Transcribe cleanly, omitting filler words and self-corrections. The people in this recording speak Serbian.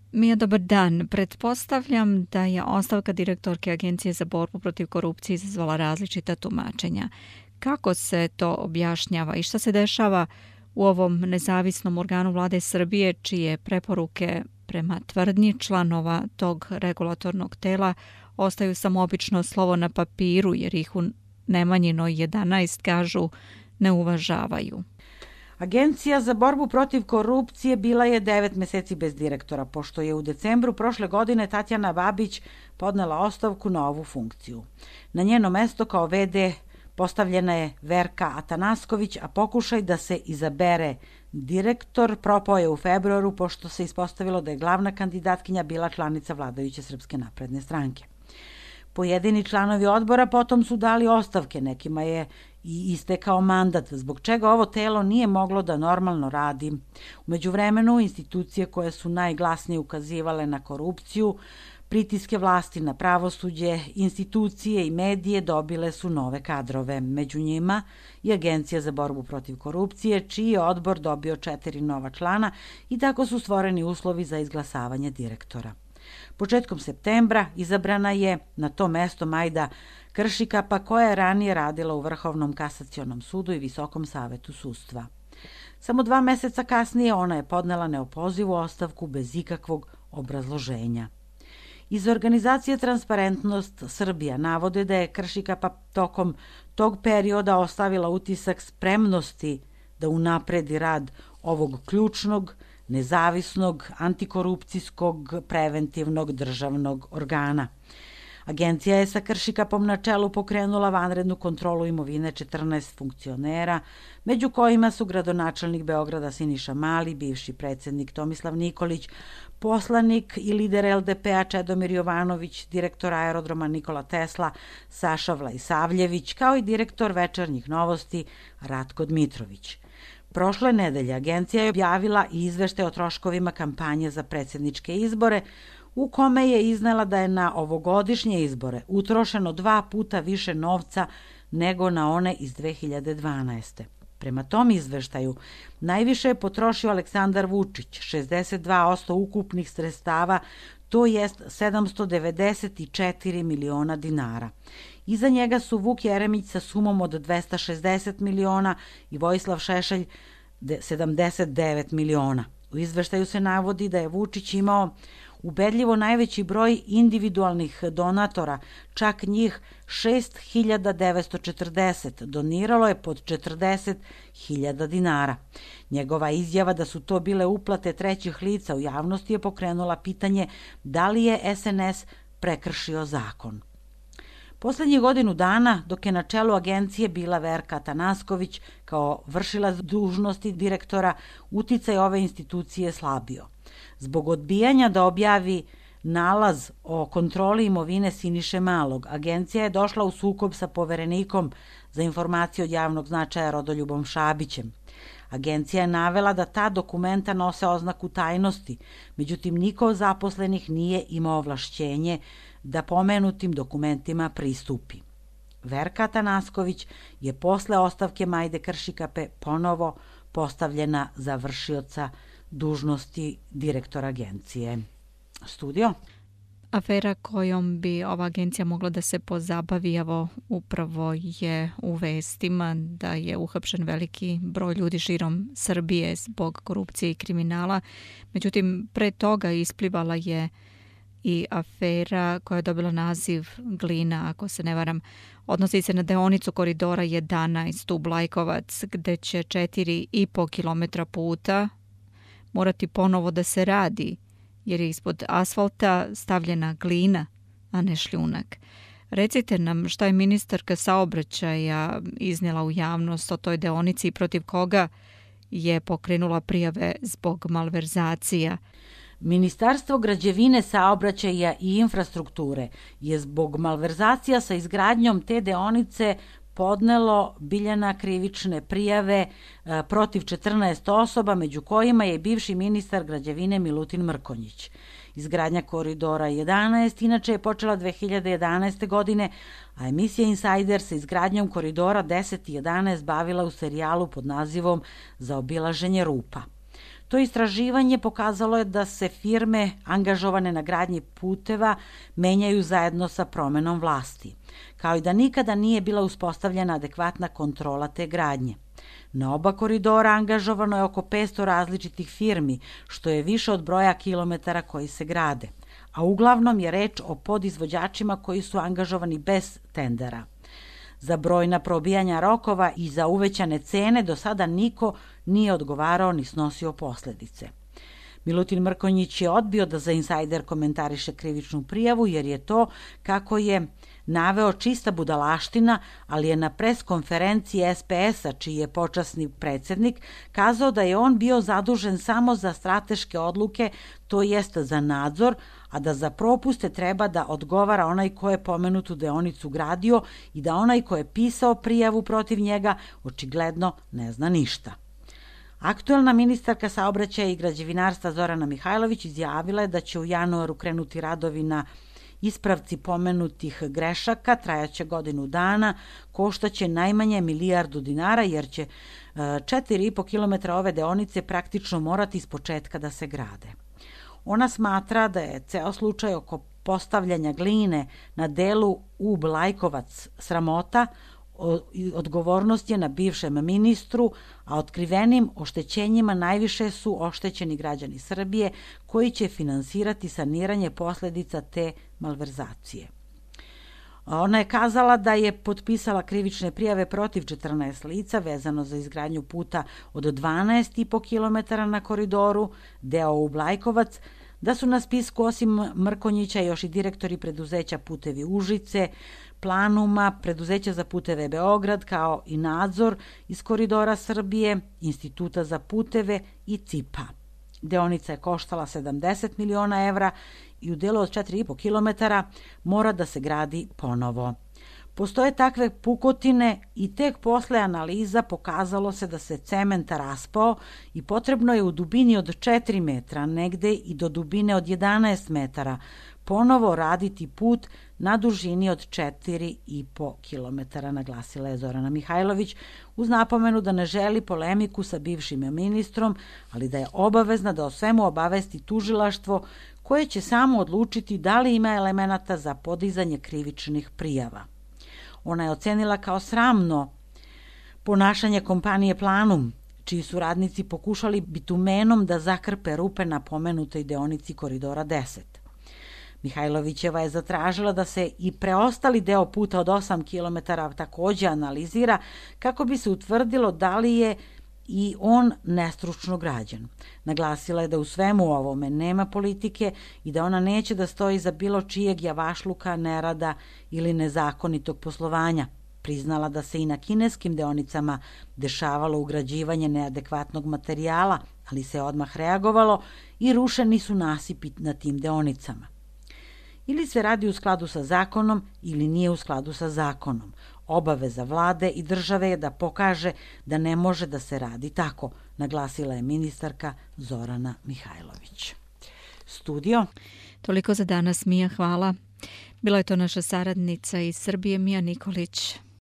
Mija, dobar dan. Pretpostavljam da je ostavka direktorke Agencije za borbu protiv korupcije izazvala različita tumačenja. Kako se to objašnjava i šta se dešava u ovom nezavisnom organu vlade Srbije, čije preporuke prema tvrdnji članova tog regulatornog tela ostaju samo obično slovo na papiru, jer ih u Nemanjinoj 11 kažu ne uvažavaju? Agencija za borbu protiv korupcije bila je 9 meseci bez direktora, pošto je u decembru prošle godine Tatjana Babić podnela ostavku na ovu funkciju. Na njeno mesto kao VD postavljena je Verka Atanasković, a pokušaj da se izabere direktor propao je u februaru, pošto se ispostavilo da je glavna kandidatkinja bila članica vladajuće Srpske napredne stranke. Pojedini članovi odbora potom su dali ostavke, nekima je i istekao mandat, zbog čega ovo telo nije moglo da normalno radi. U međuvremenu, institucije koje su najglasnije ukazivale na korupciju, pritiske vlasti na pravosuđe, institucije i medije dobile su nove kadrove. Među njima i Agencija za borbu protiv korupcije, čiji je odbor dobio 4 nova člana i tako su stvoreni uslovi za izglasavanje direktora. Početkom septembra izabrana je na to mesto Majda Kršikapa, koja je ranije radila u Vrhovnom kasacionom sudu i Visokom savetu sudstva. Samo 2 meseca kasnije ona je podnela neopozivu ostavku bez ikakvog obrazloženja. Iz organizacije Transparentnost Srbija navode da je Kršikapa tokom tog perioda ostavila utisak spremnosti da unapredi rad ovog ključnog, nezavisnog, antikorupcijskog, preventivnog državnog organa. Agencija je sa Kršikapom na čelu pokrenula vanrednu kontrolu imovine 14 funkcionera, među kojima su gradonačelnik Beograda Siniša Mali, bivši predsednik Tomislav Nikolić, poslanik i lider LDP-a Čedomir Jovanović, direktor aerodroma Nikola Tesla Saša Vlajsavljević, kao i direktor Večernjih novosti Ratko Dmitrović. Prošle nedelje agencija je objavila i izveštaj o troškovima kampanje za predsjedničke izbore, u kome je iznela da je na ovogodišnje izbore utrošeno 2 puta više novca nego na one iz 2012. Prema tom izveštaju, najviše je potrošio Aleksandar Vučić, 62% ukupnih sredstava, to jest 794 miliona dinara. Iza njega su Vuk Jeremić sa sumom od 260 miliona i Vojislav Šešelj 79 miliona. U izveštaju se navodi da je Vučić imao ubedljivo najveći broj individualnih donatora, čak njih 6.940, doniralo je pod 40.000 dinara. Njegova izjava da su to bile uplate trećih lica u javnosti je pokrenula pitanje da li je SNS prekršio zakon. Poslednjih godinu dana, dok je na čelu agencije bila Verka Atanasković, kao vršilac dužnosti direktora, uticaj ove institucije slabio. Zbog odbijanja da objavi nalaz o kontroli imovine Siniše Malog, agencija je došla u sukob sa poverenikom za informacije od javnog značaja Rodoljubom Šabićem. Agencija je navela da ta dokumenta nose oznaku tajnosti, međutim niko od zaposlenih nije imao ovlašćenje da pomenutim dokumentima pristupi. Verka Atanasković je posle ostavke Majde Kršikape ponovo postavljena za vršioca dužnosti direktora agencije. Studio? Afera kojom bi ova agencija mogla da se pozabavi, evo upravo je u vestima da je uhapšen veliki broj ljudi širom Srbije zbog korupcije i kriminala. Međutim, pre toga isplivala je i afera koja je dobila naziv Glina, ako se ne varam. Odnosi se na deonicu koridora 11 Stub-Lajkovac, gde će 4,5 kilometra puta morati ponovo da se radi, jer je ispod asfalta stavljena glina, a ne šljunak. Recite nam šta je ministarka saobraćaja iznijela u javnost o toj deonici i protiv koga je pokrenula prijave zbog malverzacija. Ministarstvo građevine, saobraćaja i infrastrukture je zbog malverzacija sa izgradnjom te deonice podnelo Biljana krivične prijave protiv 14 osoba, među kojima je bivši ministar građevine Milutin Mrkonjić. Izgradnja koridora 11 inače je počela 2011. godine, a emisija Insider se izgradnjom koridora 10 i 11 bavila u serijalu pod nazivom Zaobilaženje rupa. To istraživanje pokazalo je da se firme angažovane na gradnji puteva menjaju zajedno sa promenom vlasti, kao i da nikada nije bila uspostavljena adekvatna kontrola te gradnje. Na oba koridora angažovano je oko 500 različitih firmi, što je više od broja kilometara koji se grade, a uglavnom je reč o podizvođačima koji su angažovani bez tendera. Za brojna probijanja rokova i za uvećane cene do sada niko nije odgovarao ni snosio posledice. Milutin Mrkonjić je odbio da za Insajder komentariše krivičnu prijavu jer je to, kako je naveo, čista budalaština, ali je na pres konferenciji SPS-a, čiji je počasni predsednik, kazao da je on bio zadužen samo za strateške odluke, to jest za nadzor, a da za propuste treba da odgovara onaj ko je pomenutu deonicu gradio i da onaj ko je pisao prijavu protiv njega očigledno ne zna ništa. Aktuelna ministarka saobraćaja i građevinarstva Zorana Mihajlović izjavila je da će u januaru krenuti radovi na ispravci pomenutih grešaka, trajaće godinu dana, koštaće najmanje $1.000.000.000 jer će 4,5 km ove deonice praktično morati ispočetka da se grade. Ona smatra da je ceo slučaj oko postavljanja gline na delu Ub-Lajkovac sramota, odgovornost je na bivšem ministru, a otkrivenim oštećenjima najviše su oštećeni građani Srbije koji će finansirati saniranje posledica te malverzacije. Ona je kazala da je potpisala krivične prijave protiv 14 lica vezano za izgradnju puta od 12,5 km na koridoru, deo Ub-Lajkovac, da su na spisku osim Mrkonjića još i direktori preduzeća Putevi Užice, Planuma, preduzeća za puteve Beograd, kao i nadzor iz koridora Srbije, Instituta za puteve i CIP-a. Deonica je koštala 70 miliona evra i u delu od 4,5 km mora da se gradi ponovo. Postoje takve pukotine i tek posle analiza pokazalo se da se cement raspao i potrebno je u dubini od 4 metra, negde i do dubine od 11 metara, ponovo raditi put na dužini od 4,5 km, naglasila je Zorana Mihajlović, uz napomenu da ne želi polemiku sa bivšim ministrom, ali da je obavezna da o svemu obavesti tužilaštvo koje će samo odlučiti da li ima elemenata za podizanje krivičnih prijava. Ona je ocenila kao sramno ponašanje kompanije Planum, čiji su radnici pokušali bitumenom da zakrpe rupe na pomenutoj deonici koridora 10. Mihajlovićeva je zatražila da se i preostali deo puta od 8 km takođe analizira kako bi se utvrdilo da li je i on nestručno građen. Naglasila je da u svemu ovome nema politike i da ona neće da stoji za bilo čijeg javašluka, nerada ili nezakonitog poslovanja. Priznala da se i na kineskim deonicama dešavalo ugrađivanje neadekvatnog materijala, ali se odmah reagovalo i rušeni su nasipi na tim deonicama. Ili se radi u skladu sa zakonom ili nije u skladu sa zakonom. Obaveza vlade i države je da pokaže da ne može da se radi tako, naglasila je ministarka Zorana Mihajlović. Studio. Toliko za danas, Mija, hvala. Bila je to naša saradnica iz Srbije, Mija Nikolić.